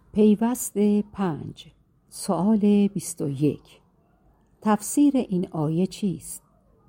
پیوست 5. سؤال 21. تفسیر این آیه چیست؟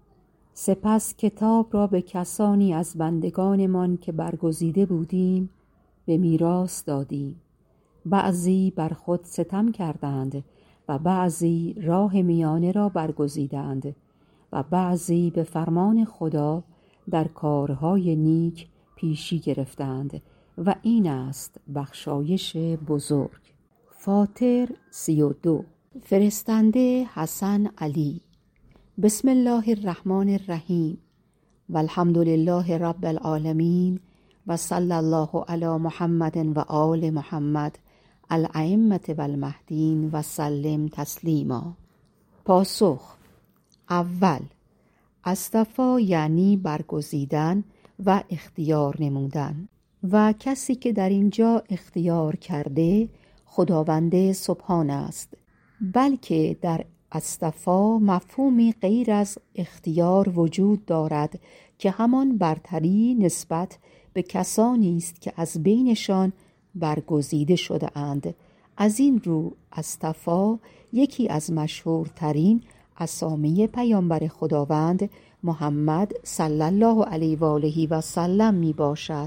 سپس کتاب را به کسانی از بندگانمان که برگزیده بودیم به میراث دادیم. بعضی بر خود ستم کردند و بعضی راه میانه را برگزیدند و بعضی به فرمان خدا در کارهای نیک پیشی گرفتند و این است بخشایش بزرگ. فاطر 32. فرستنده حسن علی. بسم الله الرحمن الرحیم و الحمد لله رب العالمین و صلی الله علی محمد و آل محمد الائمة و المهدین و سلم تسلیما. پاسخ: اول، اصطفا یعنی برگزیدن و اختیار نمودن و کسی که در اینجا اختیار کرده خداوند سبحان است، بلکه در اصطفا مفهومی غیر از اختیار وجود دارد که همان برتری نسبت به کسانی است که از بینشان برگزیده شده اند. از این رو اصطفا یکی از مشهورترین اسامی پیامبر خداوند محمد صلی الله علیه و آله و سلم می باشد.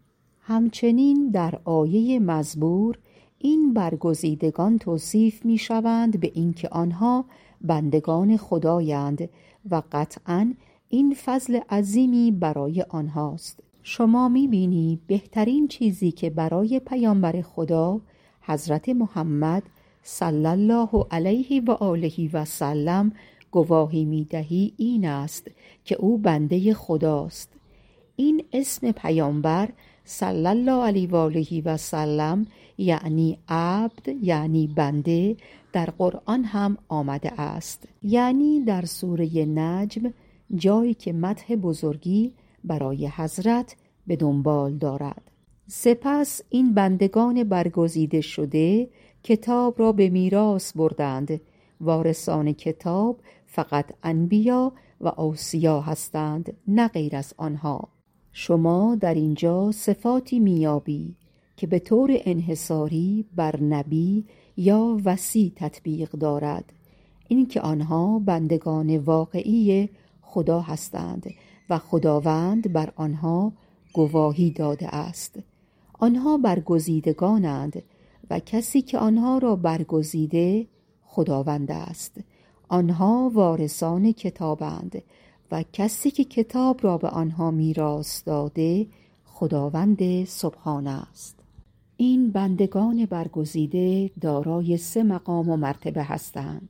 همچنین در آیه مزبور این برگزیدگان توصیف می شوند به اینکه آنها بندگان خدایند و قطعاً این فضل عظیمی برای آنهاست. شما می بینی بهترین چیزی که برای پیامبر خدا حضرت محمد صلی الله علیه و آله و سلم گواهی می دهی این است که او بنده خداست. این اسم پیامبر صلی الله علیه و آله و سلم یعنی عبد، یعنی بنده، در قرآن هم آمده است، یعنی در سوره نجم، جایی که مدح بزرگی برای حضرت به دنبال دارد. سپس این بندگان برگزیده شده کتاب را به میراث بردند. وارثان کتاب فقط انبیا و اوصیا هستند، نه غیر از آنها. شما در اینجا صفاتی میابی که به طور انحصاری بر نبی یا وصی تطبیق دارد، این که آنها بندگان واقعی خدا هستند و خداوند بر آنها گواهی داده است. آنها برگزیدگانند و کسی که آنها را برگزیده خداوند است. آنها وارثان کتابند و کسی که کتاب را به آنها میراث داده خداوند سبحان است. این بندگان برگزیده دارای 3 مقام و مرتبه هستند: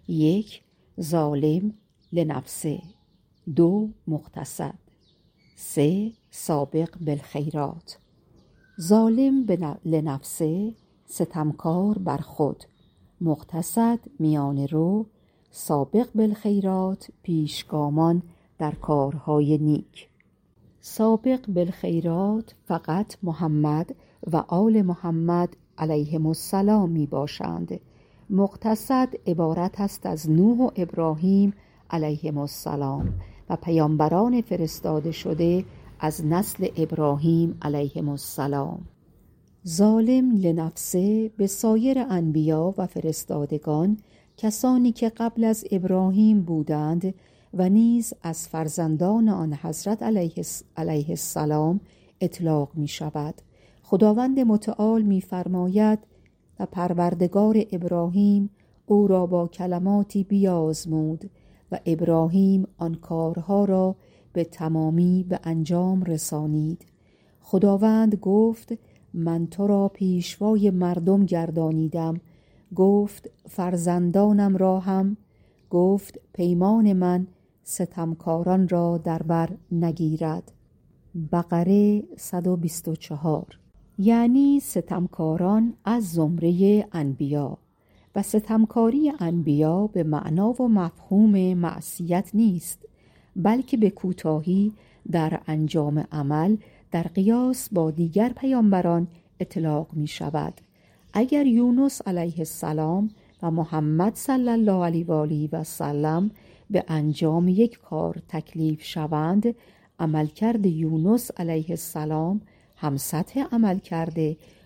1 ظالم لنفسه، 2 مقتصد، 3 سابق بالخیرات. ظالم لنفسه ستمکار بر خود، مقتصد میانه رو، سابق بالخیرات پیشگامان در کارهای نیک. سابق بالخیرات فقط محمد و آل محمد علیهم السلام می باشند. مقتصد عبارت است از نوح و ابراهیم علیهم السلام و پیامبران فرستاده شده از نسل ابراهیم علیهم السلام. ظالم لنفسه به سایر انبیا و فرستادگان، کسانی که قبل از ابراهیم بودند و نیز از فرزندان آن حضرت علیه السلام اطلاق می شود. خداوند متعال می فرماید: و پروردگار ابراهیم او را با کلماتی بیازمود و ابراهیم آن کارها را به تمامی به انجام رسانید. خداوند گفت: من تو را پیشوای مردم گردانیدم. گفت: فرزندانم را هم. گفت: پیمان من ستمکاران را در بر نگیرد. بقره 124. یعنی ستمکاران از زمره انبیا و ستمکاری انبیا به معنا و مفهوم معصیت نیست، بلکه به کوتاهی در انجام عمل در قیاس با دیگر پیامبران اطلاق می شود. اگر یونس علیه السلام و محمد صلی الله علیه و آله و سلم به انجام یک کار تکلیف شوند، عملکرد یونس علیه السلام هم سطح عملکرد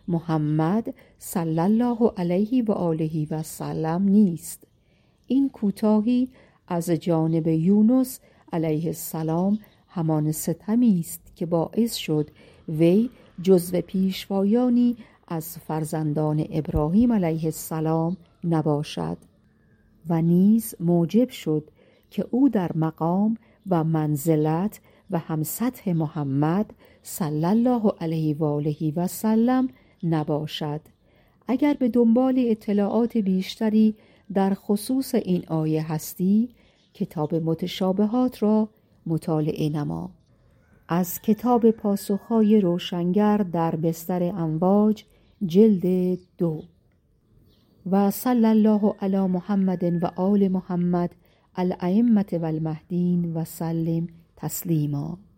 محمد صلی الله علیه و آله و سلم نیست. این کوتاهی از جانب یونس علیه السلام همان ستمی است که باعث شد وی جزو پیشوایانی از فرزندان ابراهیم علیه السلام نباشد و نیز موجب شد که او در مقام و منزلت و هم سطح محمد صلی الله علیه و آله و سلم نباشد. اگر به دنبال اطلاعات بیشتری در خصوص این آیه هستی، کتاب متشابهات را مطالعه نما. از کتاب پاسخهای روشنگر در بستر امواج، جلد 2. و صلی الله علی محمد و آل محمد الائمة و المهدین و سلم تسلیما.